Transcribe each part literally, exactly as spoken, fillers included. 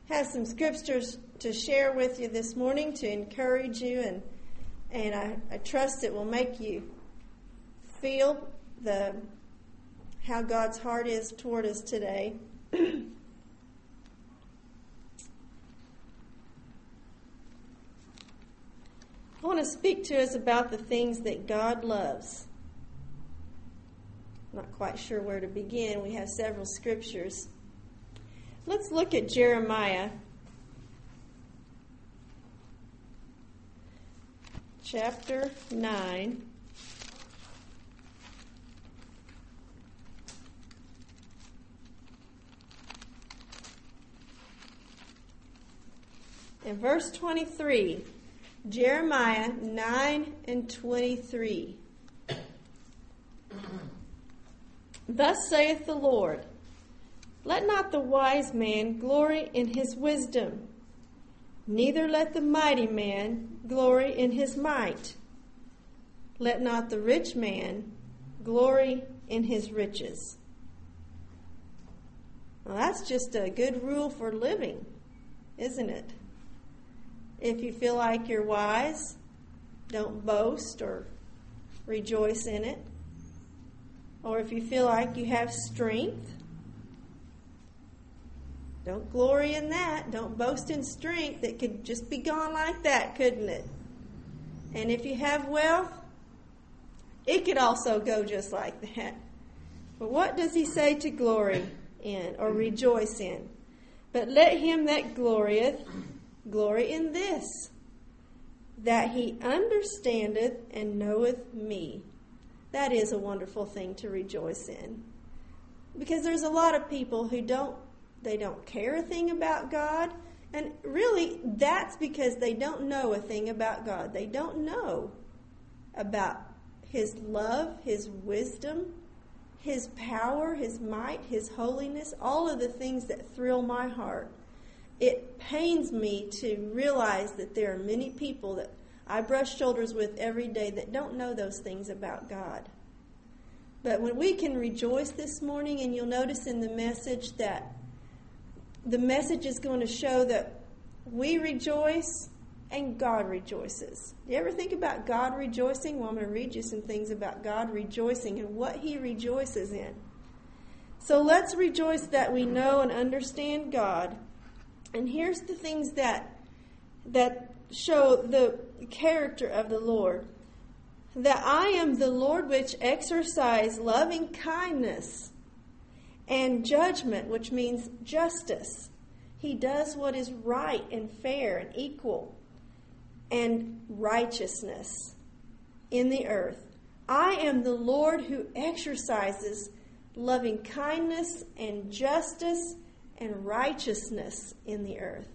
have some scriptures to share with you this morning to encourage you, and and I, I trust it will make you feel the how God's heart is toward us today. I want to speak to us about the things that God loves. I'm not quite sure where to begin. We have several scriptures. Let's look at Jeremiah chapter nine. In verse twenty-three, Jeremiah nine and twenty-three. Thus saith the Lord, let not the wise man glory in his wisdom, neither let the mighty man glory in his might. Let not the rich man glory in his riches. Well, that's just a good rule for living, isn't it? If you feel like you're wise, don't boast or rejoice in it. Or if you feel like you have strength, don't glory in that. Don't boast in strength. It could just be gone like that, couldn't it? And if you have wealth, it could also go just like that. But what does he say to glory in or rejoice in? But let him that glorieth glory in this, that he understandeth and knoweth me. That is a wonderful thing to rejoice in. Because there's a lot of people who don't They don't care a thing about God. And really, that's because they don't know a thing about God. They don't know about His love, His wisdom, His power, His might, His holiness, all of the things that thrill my heart. It pains me to realize that there are many people that I brush shoulders with every day that don't know those things about God. But when we can rejoice this morning, and you'll notice in the message that the message is going to show that we rejoice and God rejoices. Do you ever think about God rejoicing? Well, I'm going to read you some things about God rejoicing and what He rejoices in. So let's rejoice that we know and understand God. And here's the things that that show the character of the Lord. That I am the Lord which exercise loving kindness and judgment, which means justice. He does what is right and fair and equal, and righteousness in the earth. I am the Lord who exercises loving kindness and justice and righteousness in the earth.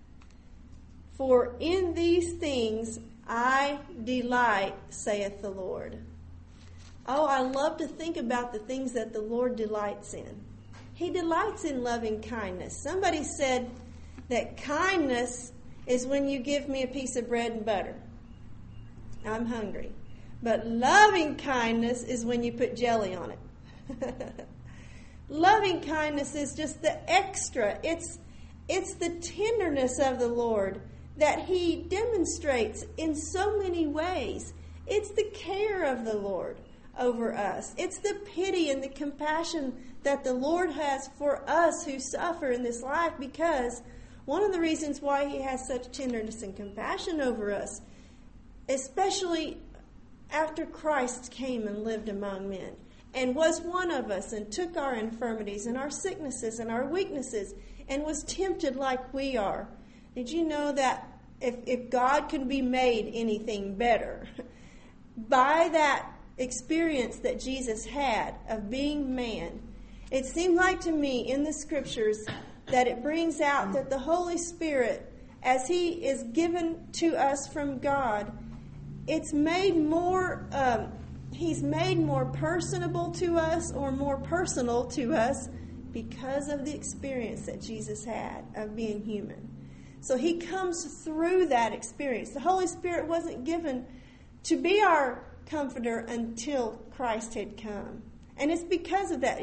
For in these things I delight, saith the Lord. Oh, I love to think about the things that the Lord delights in. He delights in loving kindness. Somebody said that kindness is when you give me a piece of bread and butter. I'm hungry. But loving kindness is when you put jelly on it. Loving kindness is just the extra. It's, it's the tenderness of the Lord that He demonstrates in so many ways. It's the care of the Lord over us. It's the pity and the compassion that the Lord has for us who suffer in this life, because one of the reasons why He has such tenderness and compassion over us, especially after Christ came and lived among men and was one of us and took our infirmities and our sicknesses and our weaknesses and was tempted like we are. Did you know that if, if God can be made anything better, by that experience that Jesus had of being man, it seemed like to me in the scriptures that it brings out that the Holy Spirit, as He is given to us from God, it's made more, um, He's made more personable to us or more personal to us because of the experience that Jesus had of being human. So He comes through that experience. The Holy Spirit wasn't given to be our comforter until Christ had come. And it's because of that.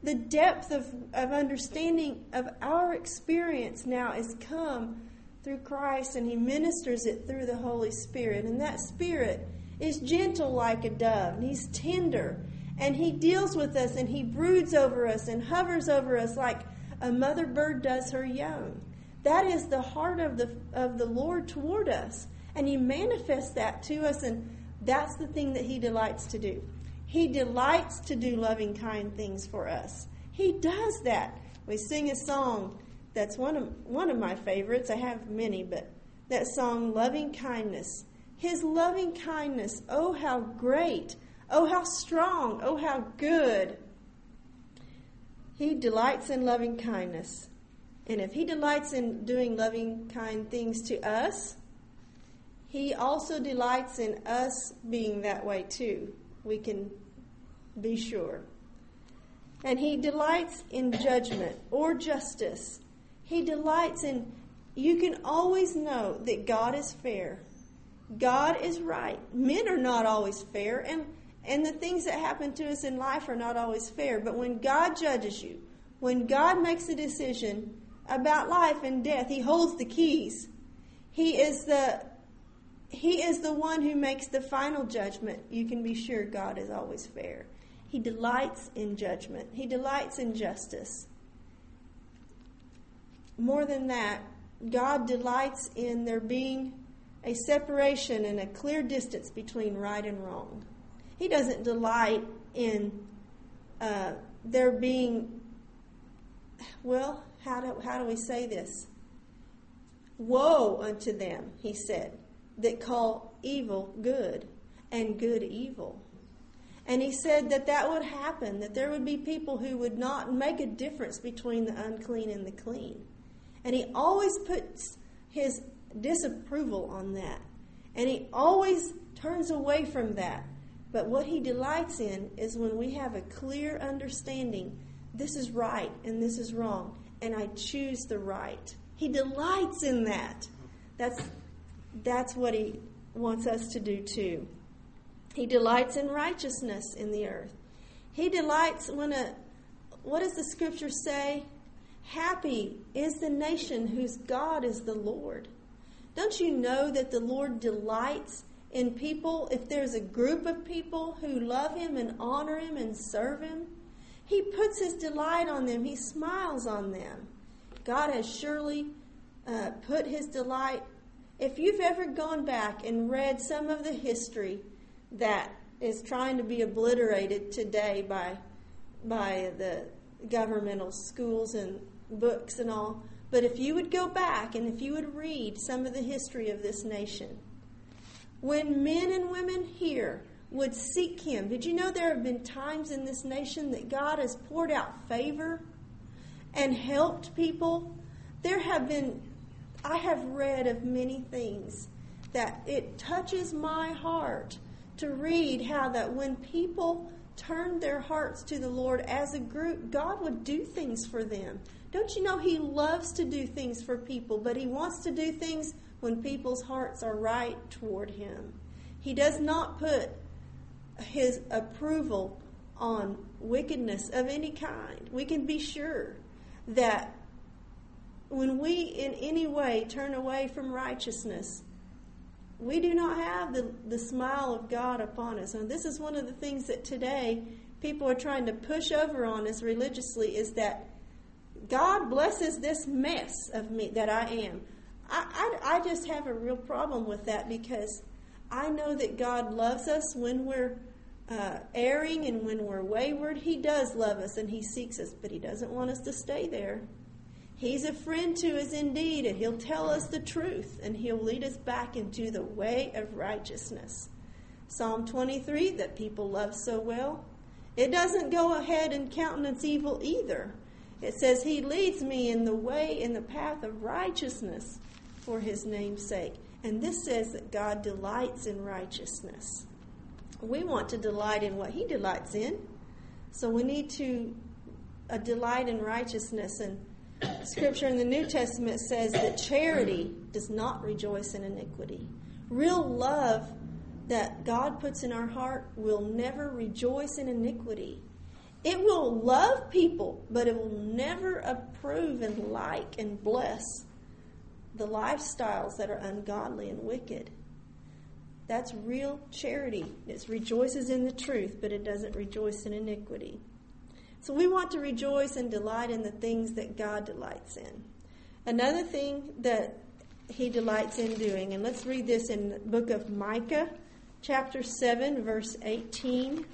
The depth of, of understanding of our experience now is come through Christ, and He ministers it through the Holy Spirit. And that Spirit is gentle like a dove, and He's tender, and He deals with us, and He broods over us and hovers over us like a mother bird does her young. That is the heart of the of the Lord toward us, and He manifests that to us, and that's the thing that He delights to do. He delights to do loving, kind things for us. He does that. We sing a song that's one of one of my favorites. I have many, but that song, Loving Kindness. His loving kindness, oh how great, oh how strong, oh how good. He delights in loving kindness. And if He delights in doing loving, kind things to us, He also delights in us being that way too. We can be sure. And He delights in judgment or justice. He delights in, you can always know that God is fair. God is right. Men are not always fair, and, and the things that happen to us in life are not always fair. But when God judges you, when God makes a decision about life and death, He holds the keys. He is the He is the one who makes the final judgment. You can be sure God is always fair. He delights in judgment. He delights in justice. More than that, God delights in there being a separation and a clear distance between right and wrong. He doesn't delight in uh, there being, well, how do, how do we say this? Woe unto them, He said, that call evil good and good evil. And He said that that would happen, that there would be people who would not make a difference between the unclean and the clean. And He always puts His disapproval on that. And He always turns away from that. But what He delights in is when we have a clear understanding, this is right and this is wrong, and I choose the right. He delights in that. That's That's what He wants us to do too. He delights in righteousness in the earth. He delights when a, what does the scripture say? Happy is the nation whose God is the Lord. Don't you know that the Lord delights in people? If there's a group of people who love Him and honor Him and serve Him, He puts His delight on them. He smiles on them. God has surely uh, put His delight. If you've ever gone back and read some of the history that is trying to be obliterated today by by the governmental schools and books and all, but if you would go back and if you would read some of the history of this nation, when men and women here would seek Him, did you know there have been times in this nation that God has poured out favor and helped people? There have been I have read of many things that it touches my heart to read how that when people turned their hearts to the Lord as a group, God would do things for them. Don't you know He loves to do things for people, but He wants to do things when people's hearts are right toward Him. He does not put His approval on wickedness of any kind. We can be sure that when we in any way turn away from righteousness, we do not have the, the smile of God upon us. And this is one of the things that today people are trying to push over on us religiously, is that God blesses this mess of me that I am. I, I, I just have a real problem with that, because I know that God loves us when we're uh, erring and when we're wayward. He does love us and He seeks us, but He doesn't want us to stay there. He's a friend to us indeed, and He'll tell us the truth, and He'll lead us back into the way of righteousness. Psalm twenty-three, that people love so well, it doesn't go ahead and countenance evil either. It says He leads me in the way, in the path of righteousness for His name's sake. And this says that God delights in righteousness. We want to delight in what He delights in. So we need to uh, delight in righteousness. And Scripture in the New Testament says that charity does not rejoice in iniquity. Real love that God puts in our heart will never rejoice in iniquity. It will love people, but it will never approve and like and bless the lifestyles that are ungodly and wicked. That's real charity. It rejoices in the truth, but it doesn't rejoice in iniquity. So we want to rejoice and delight in the things that God delights in. Another thing that he delights in doing, and let's read this in the book of Micah, chapter seven, verse eighteen.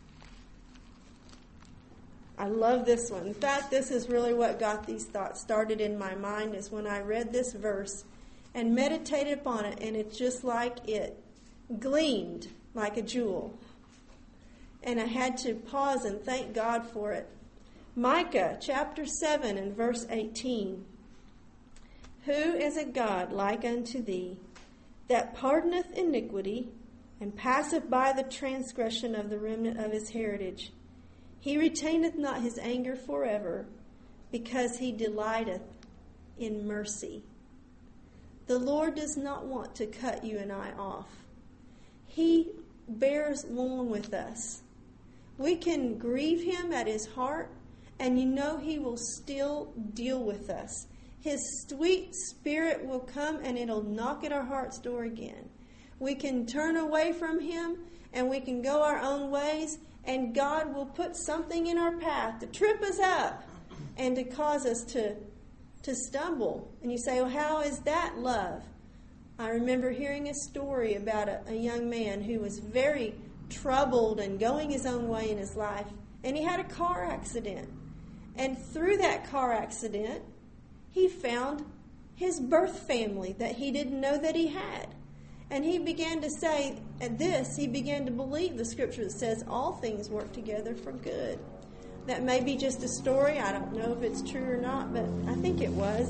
I love this one. In fact, this is really what got these thoughts started in my mind, is when I read this verse and meditated upon it, and it's just like it gleamed like a jewel. And I had to pause and thank God for it. Micah chapter seven and verse eighteen. Who is a God like unto thee, that pardoneth iniquity, and passeth by the transgression of the remnant of his heritage? He retaineth not his anger forever, because he delighteth in mercy. The Lord does not want to cut you and I off. He bears long with us. We can grieve him at his heart, and you know he will still deal with us. His sweet spirit will come, and it'll knock at our heart's door again. We can turn away from him, and we can go our own ways, and God will put something in our path to trip us up and to cause us to, to stumble. And you say, well, how is that love? I remember hearing a story about a, a young man who was very troubled and going his own way in his life, and he had a car accident. And through that car accident, he found his birth family that he didn't know that he had. And he began to say, at this, he began to believe the scripture that says all things work together for good. That may be just a story. I don't know if it's true or not, but I think it was.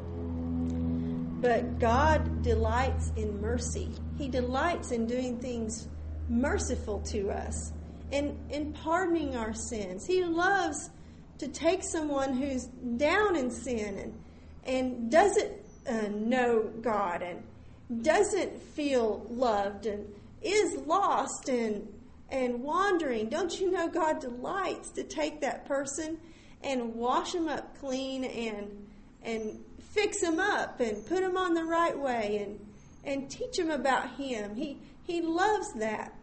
But God delights in mercy. He delights in doing things merciful to us, and in pardoning our sins. He loves to take someone who's down in sin and, and doesn't uh, know God and doesn't feel loved and is lost and and wandering. Don't you know God delights to take that person and wash them up clean and and fix them up and put them on the right way and and teach them about him. He he loves that.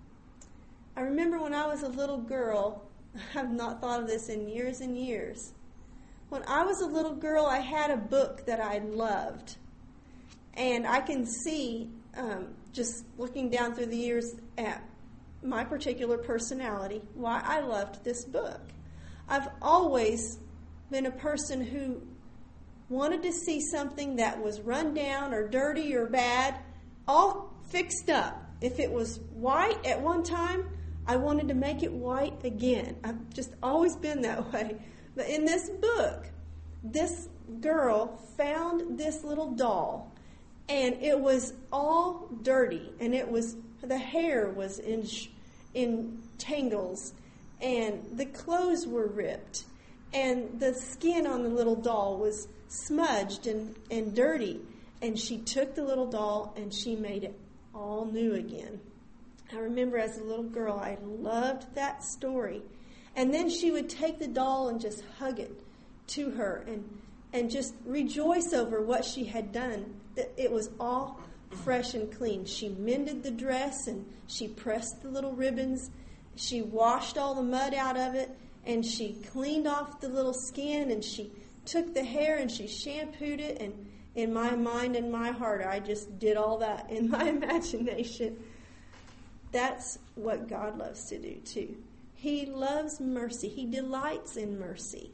I remember when I was a little girl, I've not thought of this in years and years. When I was a little girl, I had a book that I loved. And I can see, um, just looking down through the years at my particular personality, why I loved this book. I've always been a person who wanted to see something that was run down or dirty or bad, all fixed up. If it was white at one time, I wanted to make it white again. I've just always been that way. But in this book, this girl found this little doll, and it was all dirty, and it was the hair was in in tangles, and the clothes were ripped, and the skin on the little doll was smudged and, and dirty. And she took the little doll and she made it all new again. I remember as a little girl, I loved that story. And then she would take the doll and just hug it to her and and just rejoice over what she had done. That it was all fresh and clean. She mended the dress and she pressed the little ribbons. She washed all the mud out of it and she cleaned off the little skin and she took the hair and she shampooed it. And in my mind and my heart, I just did all that in my imagination. That's what God loves to do too. He loves mercy. He delights in mercy.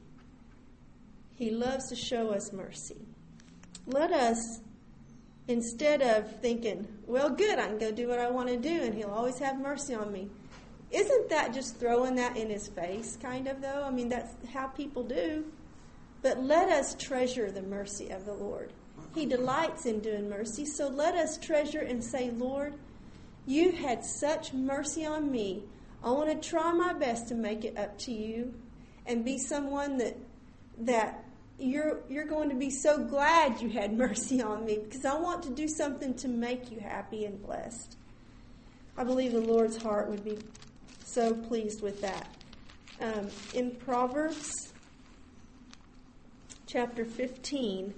He loves to show us mercy. Let us, instead of thinking, well, good, I can go do what I want to do and he'll always have mercy on me. Isn't that just throwing that in his face, kind of, though? I mean, that's how people do. But let us treasure the mercy of the Lord. He delights in doing mercy, so let us treasure and say, Lord, you had such mercy on me. I want to try my best to make it up to you and be someone that that you're you're going to be so glad you had mercy on me, because I want to do something to make you happy and blessed. I believe the Lord's heart would be so pleased with that. um, in Proverbs chapter fifteen.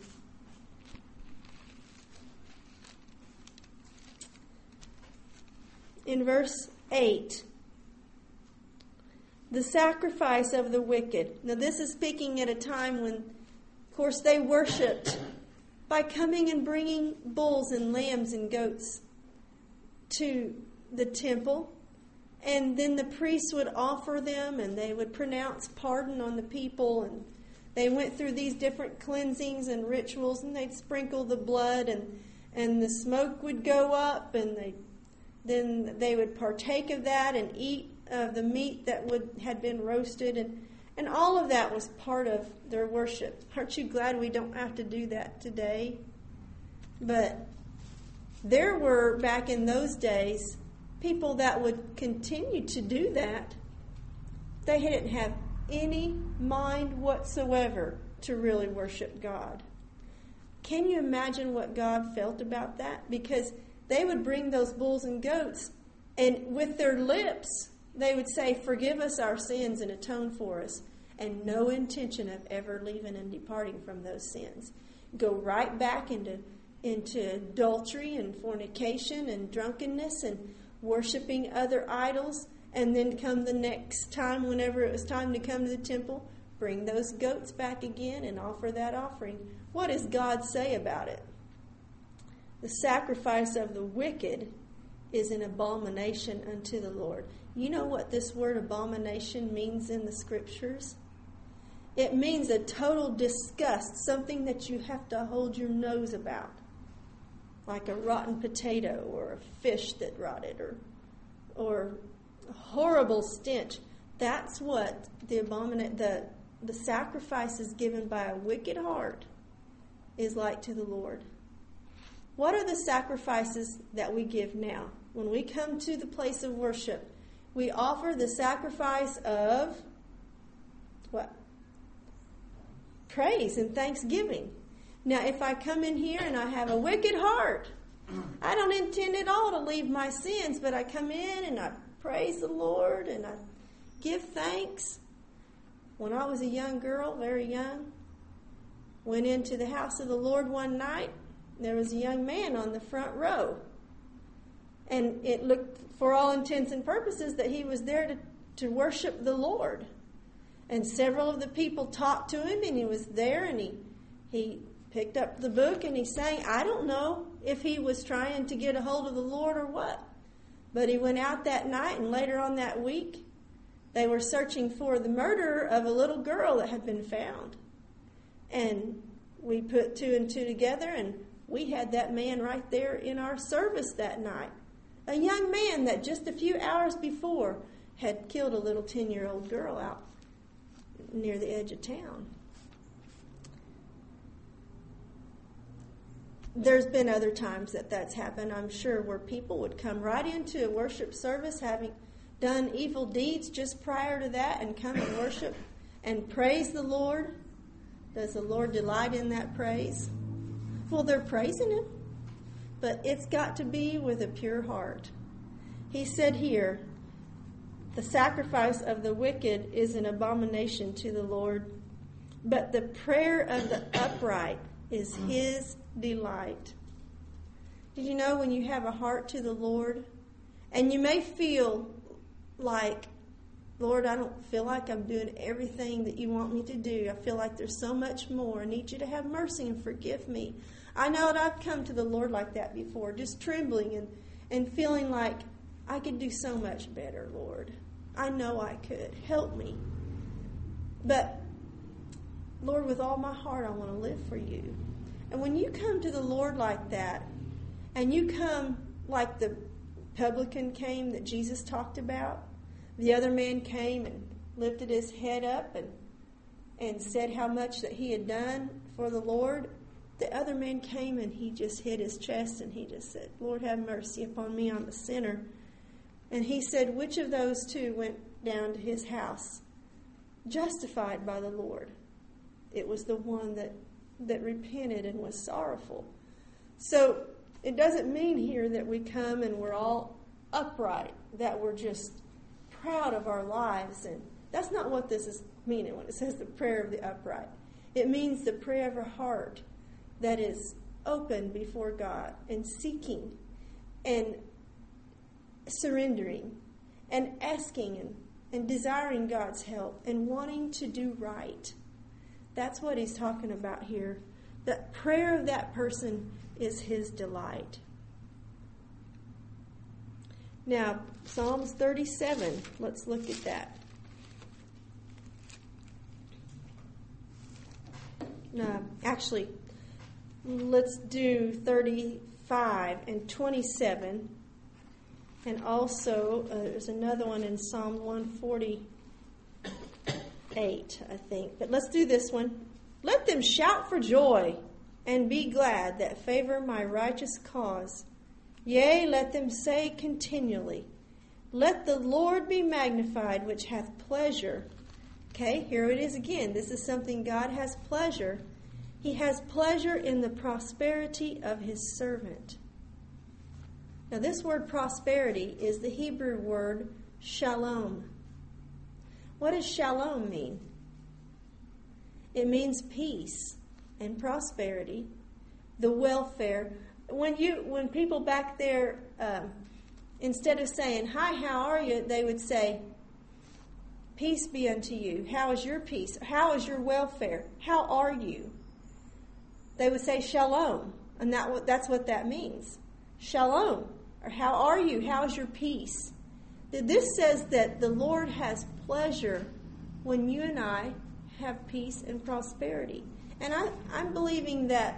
In verse eight, the sacrifice of the wicked. Now this is speaking at a time when, of course, they worshipped by coming and bringing bulls and lambs and goats to the temple. And then the priests would offer them, and they would pronounce pardon on the people. And they went through these different cleansings and rituals, and they'd sprinkle the blood, and, and the smoke would go up, and they then they would partake of that and eat of the meat that would had been roasted, and, and all of that was part of their worship. Aren't you glad we don't have to do that today? But there were, back in those days, people that would continue to do that. They didn't have any mind whatsoever to really worship God. Can you imagine what God felt about that? Because they would bring those bulls and goats, and with their lips, they would say, "Forgive us our sins and atone for us," and no intention of ever leaving and departing from those sins. Go right back into, into adultery and fornication and drunkenness and worshiping other idols, and then come the next time, whenever it was time to come to the temple, bring those goats back again and offer that offering. What does God say about it? The sacrifice of the wicked is an abomination unto the Lord. You know what this word abomination means in the scriptures? It means a total disgust, something that you have to hold your nose about, like a rotten potato or a fish that rotted, or or a horrible stench. That's what the abomina- the the sacrifices given by a wicked heart is like to the Lord. What are the sacrifices that we give now? When we come to the place of worship, we offer the sacrifice of what? Praise and thanksgiving. Now, if I come in here and I have a wicked heart, I don't intend at all to leave my sins, but I come in and I praise the Lord and I give thanks. When I was a young girl, very young, went into the house of the Lord one night. There was a young man on the front row. And it looked, for all intents and purposes, that he was there to, to worship the Lord. And several of the people talked to him, and he was there, and he, he picked up the book, and he sang. I don't know if he was trying to get a hold of the Lord or what. But he went out that night, and later on that week, they were searching for the murderer of a little girl that had been found. And we put two and two together, and we had that man right there in our service that night. A young man that just a few hours before had killed a little ten-year-old girl out near the edge of town. There's been other times that that's happened, I'm sure, where people would come right into a worship service having done evil deeds just prior to that and come and worship and praise the Lord. Does the Lord delight in that praise? Well, they're praising Him, but it's got to be with a pure heart. He said here, the sacrifice of the wicked is an abomination to the Lord, but the prayer of the upright is His delight. Did you know when you have a heart to the Lord, and you may feel like, Lord, I don't feel like I'm doing everything that you want me to do. I feel like there's so much more. I need you to have mercy and forgive me. I know that I've come to the Lord like that before, just trembling and, and feeling like I could do so much better, Lord. I know I could. Help me. But, Lord, with all my heart, I want to live for you. And when you come to the Lord like that, and you come like the publican came that Jesus talked about, the other man came and lifted his head up and and said how much that he had done for the Lord. The other man came and he just hit his chest and he just said, Lord, have mercy upon me, I'm a sinner. And he said, which of those two went down to his house justified by the Lord? It was the one that, that repented and was sorrowful. So it doesn't mean here that we come and we're all upright, that we're just proud of our lives and That's not what this is meaning when it says the prayer of the upright. It means the prayer of a heart that is open before God and seeking and surrendering and asking and, and desiring God's help and wanting to do right. That's what he's talking about here. The prayer of that person is his delight. Now, Psalms thirty-seven, let's look at that. No, actually, let's do thirty-five and twenty-seven. And also, uh, there's another one in Psalm one forty-eight, I think. But let's do this one. Let them shout for joy and be glad that favor my righteous cause. Yea, let them say continually, let the Lord be magnified, which hath pleasure. Okay, here it is again. This is something God has pleasure. He has pleasure in the prosperity of his servant. Now, this word prosperity is the Hebrew word shalom. What does shalom mean? It means peace and prosperity, the welfare. When you, when people back there, um, instead of saying, hi, how are you? They would say, peace be unto you. How is your peace? How is your welfare? How are you? They would say shalom. And that that's what that means. Shalom. Or how are you? How is your peace? This says that the Lord has pleasure when you and I have peace and prosperity. And I, I'm believing that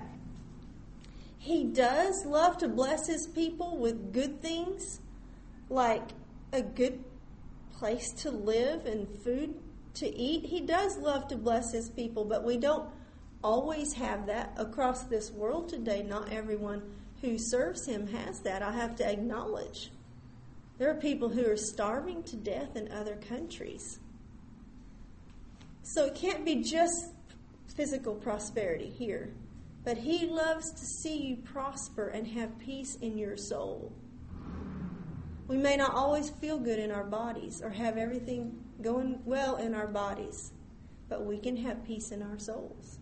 he does love to bless his people with good things, like a good place to live and food to eat. He does love to bless his people, but we don't always have that across this world today. Not everyone who serves him has that, I have to acknowledge. There are people who are starving to death in other countries. So it can't be just physical prosperity here. But he loves to see you prosper and have peace in your soul. We may not always feel good in our bodies or have everything going well in our bodies, but we can have peace in our souls.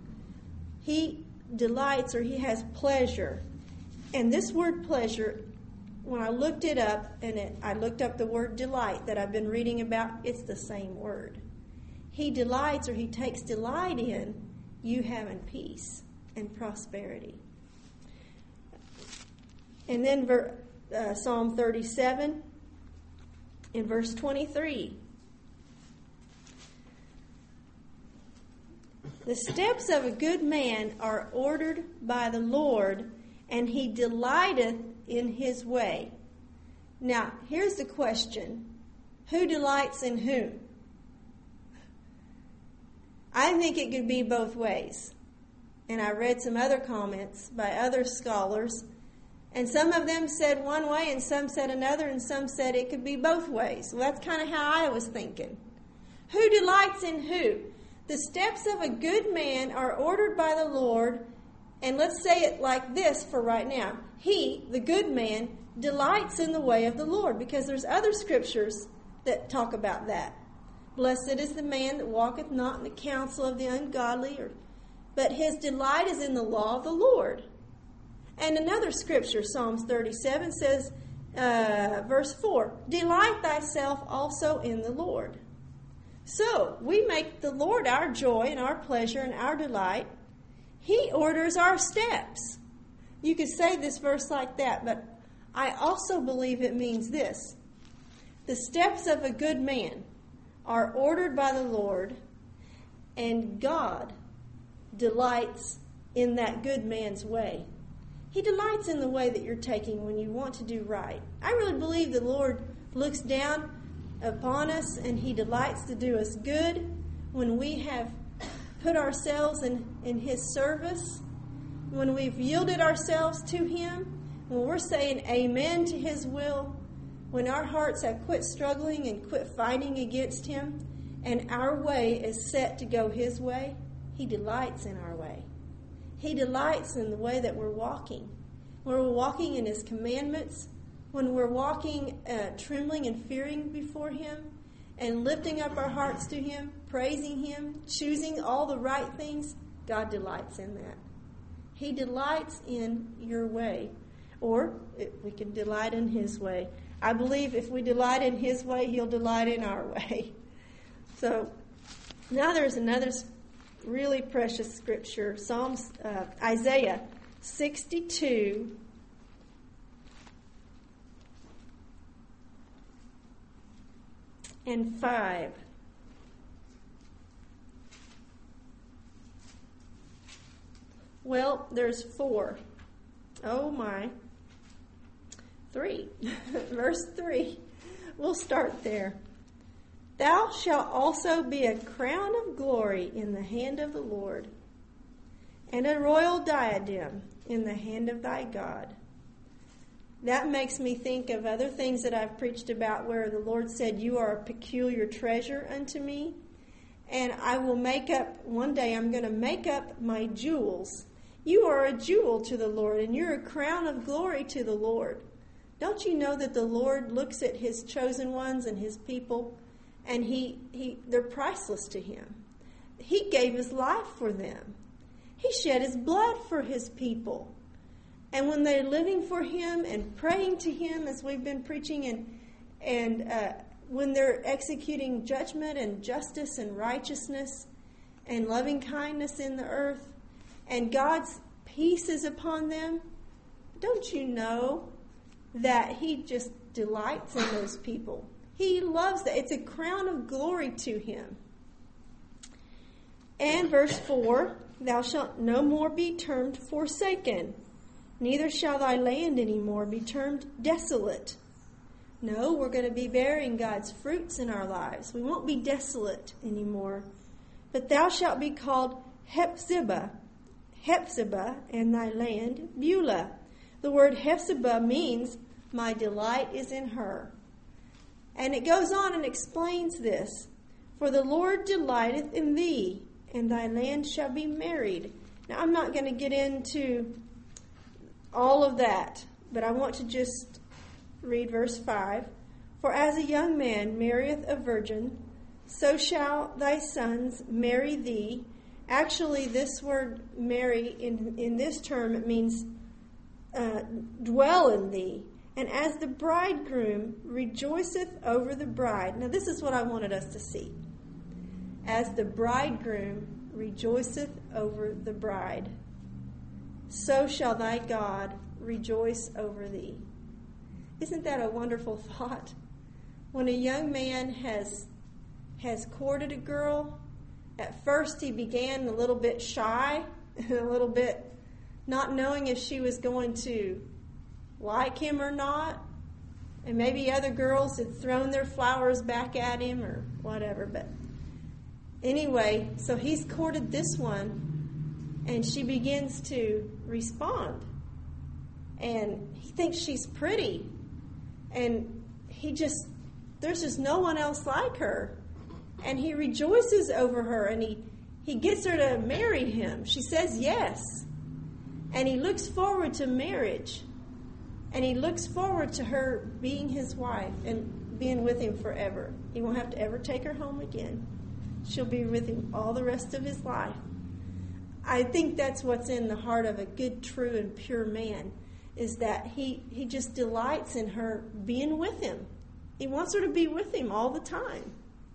He delights, or he has pleasure. And this word pleasure, when I looked it up, and it, I looked up the word delight that I've been reading about, it's the same word. He delights, or he takes delight in you having peace and prosperity. And then ver, uh, Psalm thirty-seven in verse twenty-three. The steps of a good man are ordered by the Lord, and he delighteth in his way. Now, here's the question. Who delights in whom? I think it could be both ways. And I read some other comments by other scholars, and some of them said one way and some said another, and some said it could be both ways. Well, that's kind of how I was thinking. Who delights in who? The steps of a good man are ordered by the Lord, and let's say it like this for right now. He, the good man, delights in the way of the Lord, because there's other scriptures that talk about that. Blessed is the man that walketh not in the counsel of the ungodly, or but his delight is in the law of the Lord. And another scripture, Psalms thirty-seven, says, uh, verse four, delight thyself also in the Lord. So, we make the Lord our joy and our pleasure and our delight. He orders our steps. You could say this verse like that, but I also believe it means this. The steps of a good man are ordered by the Lord, and God delights in that good man's way. He delights in the way that you're taking when you want to do right. I really believe the Lord looks down upon us and he delights to do us good when we have put ourselves in, in his service, when we've yielded ourselves to him, when we're saying amen to his will, when our hearts have quit struggling and quit fighting against him, and our way is set to go his way. He delights in our way. He delights in the way that we're walking. When we're walking in his commandments, when we're walking uh, trembling and fearing before him, and lifting up our hearts to Him, praising Him, choosing all the right things, God delights in that. He delights in your way. Or we can delight in His way. I believe if we delight in His way, He'll delight in our way. So now there's another really precious scripture, Psalms, uh, Isaiah sixty-two. And five. Well, there's four. Oh my. Three. Verse three. We'll start there. Thou shalt also be a crown of glory in the hand of the Lord, and a royal diadem in the hand of thy God. That makes me think of other things that I've preached about where the Lord said, you are a peculiar treasure unto me. And I will make up, one day I'm going to make up my jewels. You are a jewel to the Lord, and you're a crown of glory to the Lord. Don't you know that the Lord looks at His chosen ones and His people, and he, he they're priceless to Him. He gave His life for them. He shed His blood for His people. And when they're living for Him and praying to Him, as we've been preaching, and and uh, when they're executing judgment and justice and righteousness and loving kindness in the earth, and God's peace is upon them, don't you know that He just delights in those people? He loves that. It's a crown of glory to Him. And verse four, thou shalt no more be termed forsaken, neither shall thy land any more be termed desolate. No, we're going to be bearing God's fruits in our lives. We won't be desolate anymore. But thou shalt be called Hephzibah, Hephzibah, and thy land Beulah. The word Hephzibah means my delight is in her. And it goes on and explains this. For the Lord delighteth in thee, and thy land shall be married. Now, I'm not going to get into all of that, but I want to just read verse five. For as a young man marrieth a virgin, so shall thy sons marry thee. Actually, this word marry, in, in this term, it means uh, dwell in thee. And as the bridegroom rejoiceth over the bride. Now, this is what I wanted us to see. As the bridegroom rejoiceth over the bride, so shall thy God rejoice over thee. Isn't that a wonderful thought? When a young man has has courted a girl, at first he began a little bit shy, and a little bit not knowing if she was going to like him or not. And maybe other girls had thrown their flowers back at him or whatever. But anyway, so he's courted this one, and she begins to respond. And he thinks she's pretty. And he just, there's just no one else like her. And he rejoices over her, and he, he gets her to marry him. She says yes. And he looks forward to marriage. And he looks forward to her being his wife and being with him forever. He won't have to ever take her home again. She'll be with him all the rest of his life. I think that's what's in the heart of a good, true, and pure man, is that he, he just delights in her being with him. He wants her to be with him all the time.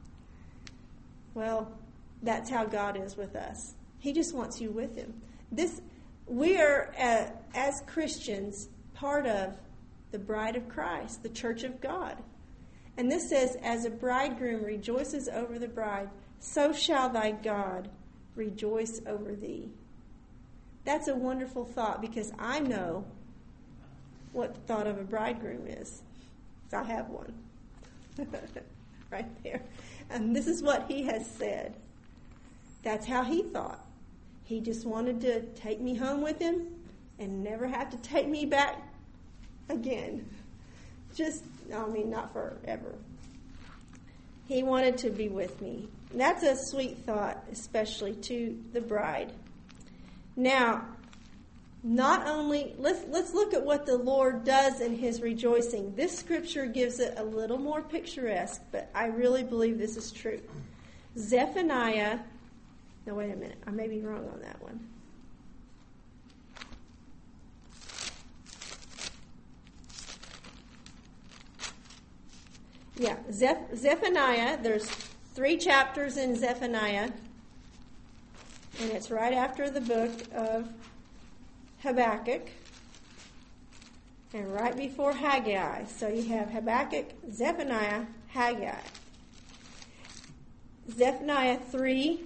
Well, that's how God is with us. He just wants you with him. This, we are, uh, as Christians, part of the bride of Christ, the church of God. And this says, as a bridegroom rejoices over the bride, so shall thy God rejoice over thee. That's a wonderful thought, because I know what the thought of a bridegroom is. I have one. Right there. And this is what he has said. That's how he thought. He just wanted to take me home with him and never have to take me back again. Just, I mean, not forever. He wanted to be with me. That's a sweet thought, especially to the bride. Now, not only, let's, let's look at what the Lord does in his rejoicing. This scripture gives it a little more picturesque, but I really believe this is true. Zephaniah, no, wait a minute. I may be wrong on that one. Yeah, Zeph- Zephaniah, there's three chapters in Zephaniah, and it's right after the book of Habakkuk, and right before Haggai. So you have Habakkuk, Zephaniah, Haggai. Zephaniah three,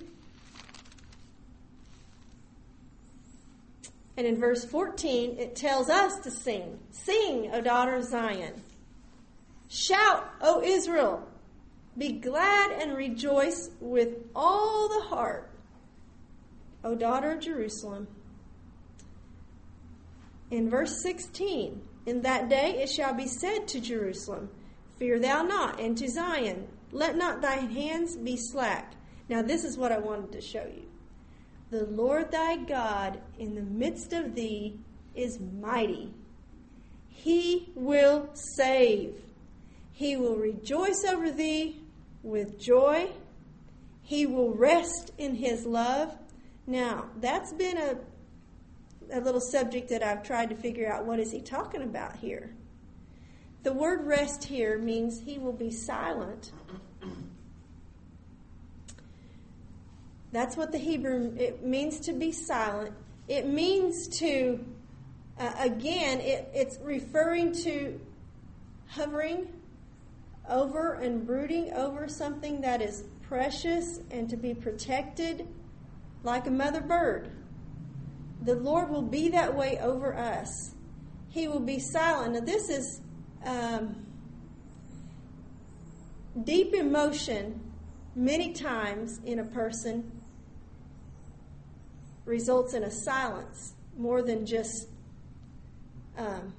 and in verse fourteen, it tells us to sing. Sing, O daughter of Zion. Shout, O Israel. Be glad and rejoice with all the heart, O daughter of Jerusalem. In verse sixteen, in that day it shall be said to Jerusalem, fear thou not, and to Zion, let not thine hands be slack. Now this is what I wanted to show you. The Lord thy God in the midst of thee is mighty. He will save. He will rejoice over thee with joy. He will rest in his love. Now, that's been a, a little subject that I've tried to figure out. What is he talking about here? The word rest here means he will be silent. That's what the Hebrew, it means to be silent. It means to, uh, again, it, it's referring to hovering over and brooding over something that is precious and to be protected like a mother bird. The Lord will be that way over us. He will be silent. Now this is um, deep emotion many times in a person results in a silence more than just um,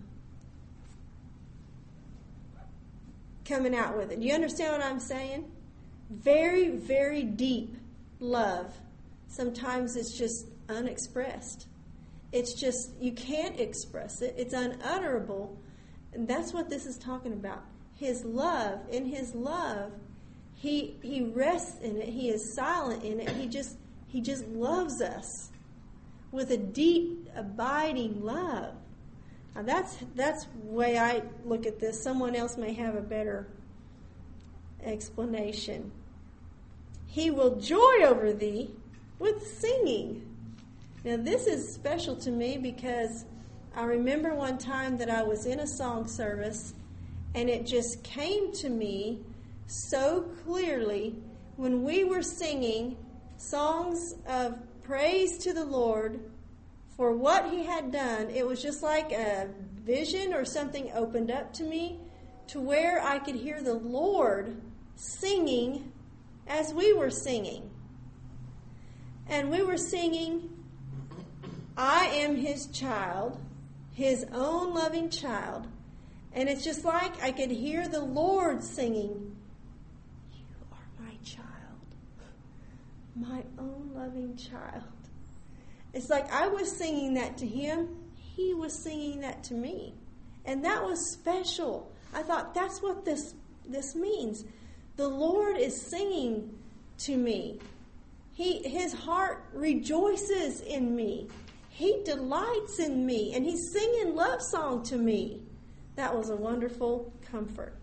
coming out with it. Do you understand what I'm saying? Very, very deep love. Sometimes it's just unexpressed. It's just, you can't express it. It's unutterable. And that's what this is talking about. His love, in his love, he he rests in it. He is silent in it. He just he just loves us with a deep, abiding love. Now that's that's the way I look at this. Someone else may have a better explanation. He will joy over thee with singing. Now this is special to me because I remember one time that I was in a song service and it just came to me so clearly when we were singing songs of praise to the Lord for what he had done. It was just like a vision or something opened up to me to where I could hear the Lord singing as we were singing. And we were singing, I am his child, his own loving child. And it's just like I could hear the Lord singing, you are my child, my own loving child. It's like I was singing that to him, he was singing that to me. And that was special. I thought that's what this this means. The Lord is singing to me. He his heart rejoices in me. He delights in me, and he's singing love song to me. That was a wonderful comfort.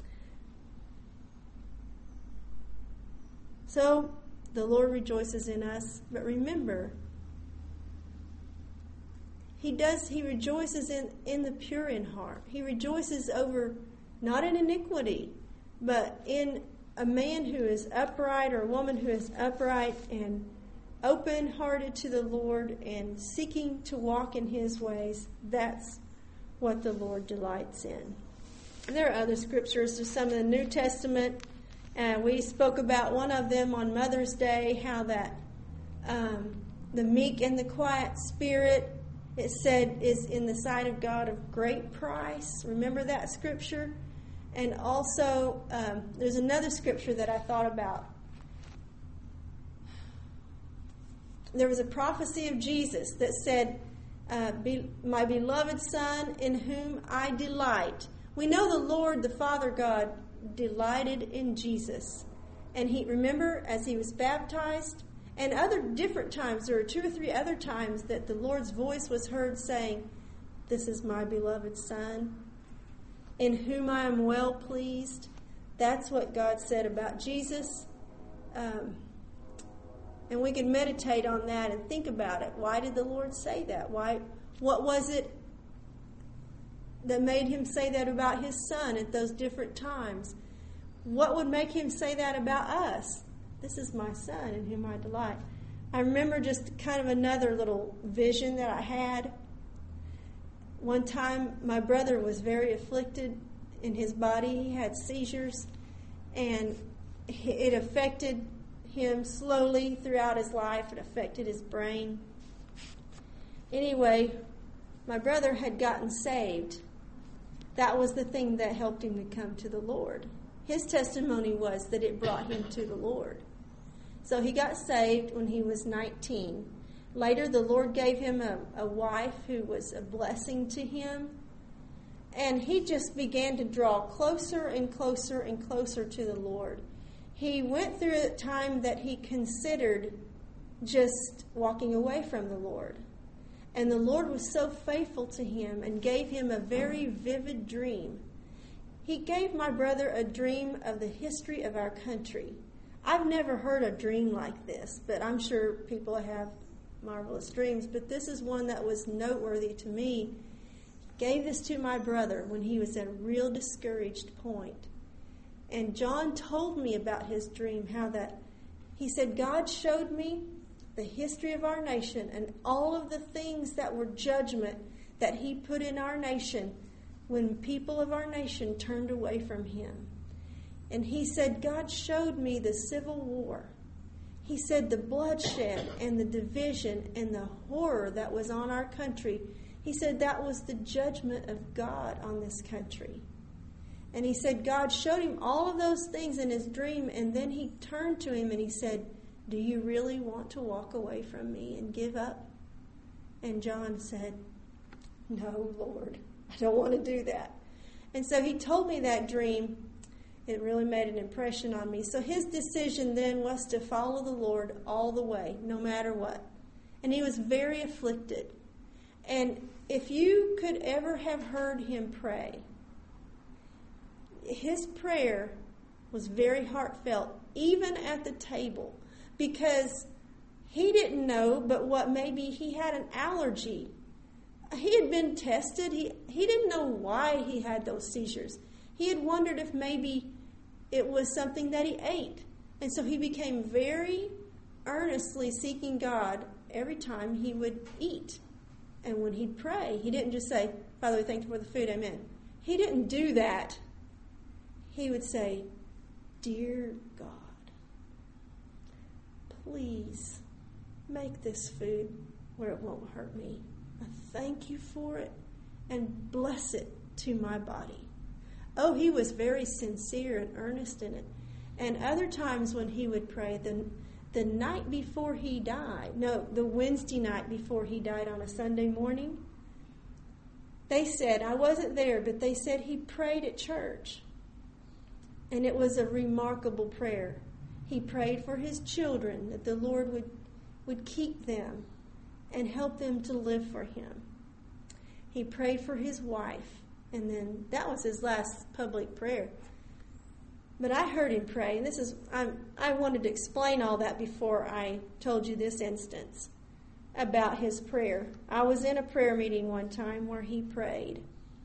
So the Lord rejoices in us, but remember, He does, he rejoices in, in the pure in heart. He rejoices over, not in iniquity, but in a man who is upright or a woman who is upright and open-hearted to the Lord and seeking to walk in his ways. That's what the Lord delights in. And there are other scriptures. There's some in the New Testament. And we spoke about one of them on Mother's Day, how that um, the meek and the quiet spirit, it said, is in the sight of God of great price. Remember that scripture? And also, um, there's another scripture that I thought about. There was a prophecy of Jesus that said uh, be, my beloved Son in whom I delight. We know the Lord, the Father God, delighted in Jesus. And he, remember, as he was baptized, and other different times, there were two or three other times that the Lord's voice was heard saying, this is my beloved Son, in whom I am well pleased. That's what God said about Jesus. Um, and we can meditate on that and think about it. Why did the Lord say that? Why? What was it that made him say that about his Son at those different times? What would make him say that about us? This is my Son in whom I delight. I remember just kind of another little vision that I had. One time my brother was very afflicted in his body. He had seizures, and it affected him slowly throughout his life. It affected his brain. Anyway, my brother had gotten saved. That was the thing that helped him to come to the Lord. His testimony was that it brought him to the Lord. So he got saved when he was nineteen. Later, the Lord gave him a, a wife who was a blessing to him. And he just began to draw closer and closer and closer to the Lord. He went through a time that he considered just walking away from the Lord. And the Lord was so faithful to him and gave him a very vivid dream. He gave my brother a dream of the history of our country. I've never heard a dream like this, but I'm sure people have marvelous dreams. But this is one that was noteworthy to me. Gave this to my brother when he was at a real discouraged point. And John told me about his dream, how that, he said, God showed me the history of our nation and all of the things that were judgment that he put in our nation when people of our nation turned away from him. And he said, God showed me the Civil War. He said the bloodshed and the division and the horror that was on our country. He said that was the judgment of God on this country. And he said God showed him all of those things in his dream, and then he turned to him and he said, do you really want to walk away from me and give up? And John said, no, Lord, I don't want to do that. And so he told me that dream. It really made an impression on me. So his decision then was to follow the Lord all the way, no matter what. And he was very afflicted. And if you could ever have heard him pray, his prayer was very heartfelt, even at the table, because he didn't know but what maybe he had an allergy. He had been tested. He, he didn't know why he had those seizures. He had wondered if maybe it was something that he ate. And so he became very earnestly seeking God every time he would eat. And when he'd pray, he didn't just say, Father, we thank you for the food, amen. He didn't do that. He would say, dear God, please make this food where it won't hurt me. I thank you for it and bless it to my body. Oh, he was very sincere and earnest in it. And other times when he would pray, the, the night before he died, no, the Wednesday night before he died on a Sunday morning, they said, I wasn't there, but they said he prayed at church. And it was a remarkable prayer. He prayed for his children, that the Lord would, would keep them and help them to live for him. He prayed for his wife. And then that was his last public prayer. But I heard him pray, and this is I I wanted to explain all that before I told you this instance about his prayer. I was in a prayer meeting one time where he prayed.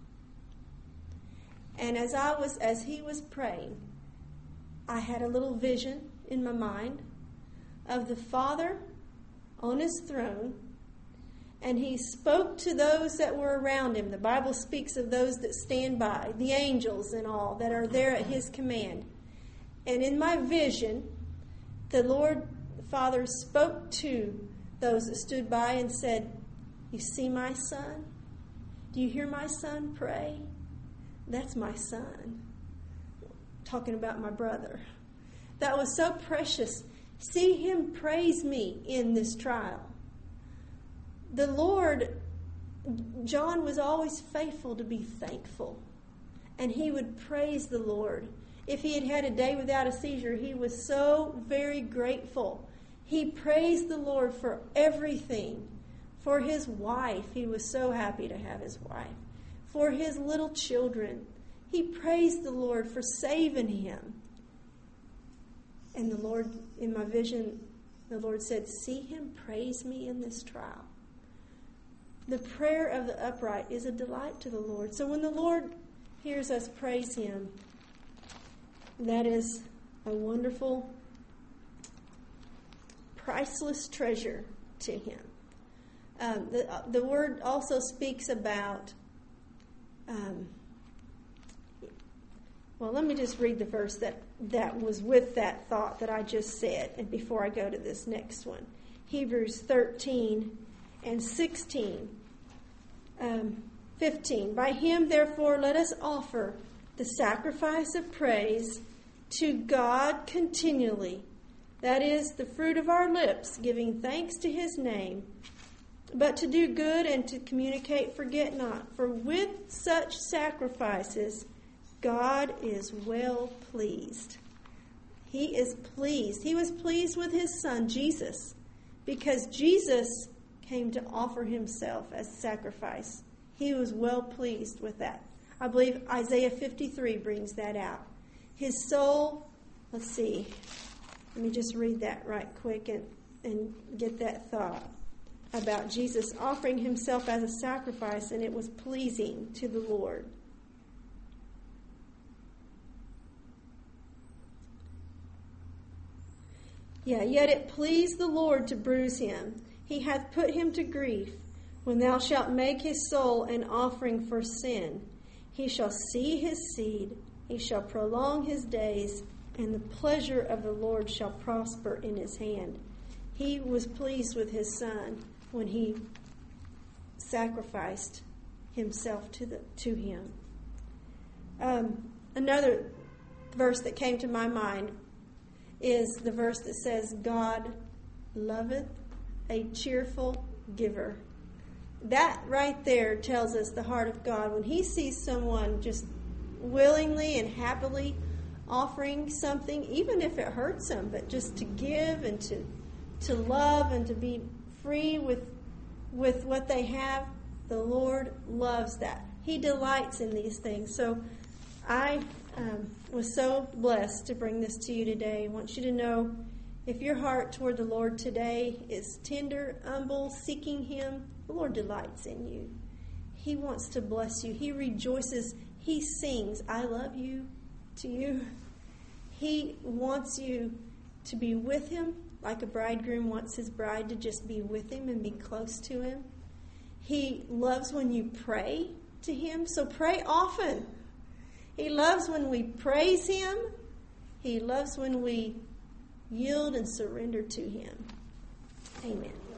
And as I was as he was praying, I had a little vision in my mind of the Father on his throne. And he spoke to those that were around him. The Bible speaks of those that stand by, the angels and all that are there at his command. And in my vision, the Lord the Father spoke to those that stood by and said, you see my son? Do you hear my son pray? That's my son. Talking about my brother. That was so precious. See him praise me in this trial. The Lord John was always faithful to be thankful, and he would praise the Lord. If he had had a day without a seizure, he was so very grateful. He praised the Lord for everything. For his wife, he was so happy to have his wife. For his little children, he praised the Lord for saving him. And the Lord, in my vision, the Lord said, see him praise me in this trial. The prayer of the upright is a delight to the Lord. So when the Lord hears us praise him, that is a wonderful, priceless treasure to him. Um, the, uh, the word also speaks about, um, well, let me just read the verse that, that was with that thought that I just said, and before I go to this next one. Hebrews thirteen and sixteen, um, fifteen. By him, therefore, let us offer the sacrifice of praise to God continually. That is the fruit of our lips, giving thanks to his name. But to do good and to communicate, forget not. For with such sacrifices, God is well pleased. He is pleased. He was pleased with his son, Jesus, because Jesus came to offer himself as sacrifice. He was well pleased with that. I believe Isaiah fifty-three brings that out. His soul, let's see, let me just read that right quick and, and get that thought about Jesus offering himself as a sacrifice, and it was pleasing to the Lord. Yeah, yet it pleased the Lord to bruise him. He hath put him to grief. When thou shalt make his soul an offering for sin, he shall see his seed, he shall prolong his days, and the pleasure of the Lord shall prosper in his hand. He was pleased with his son when he sacrificed himself to the to him. Um, another verse that came to my mind is the verse that says, God loveth a cheerful giver. That right there tells us the heart of God. When he sees someone just willingly and happily offering something, even if it hurts them, but just to give and to to love and to be free with with what they have, the Lord loves that. He delights in these things. So I um, was so blessed to bring this to you today. I want you to know, if your heart toward the Lord today is tender, humble, seeking him, the Lord delights in you. He wants to bless you. He rejoices. He sings, I love you, to you. He wants you to be with him, like a bridegroom wants his bride to just be with him and be close to him. He loves when you pray to him, so pray often. He loves when we praise him. He loves when we yield and surrender to him. Amen.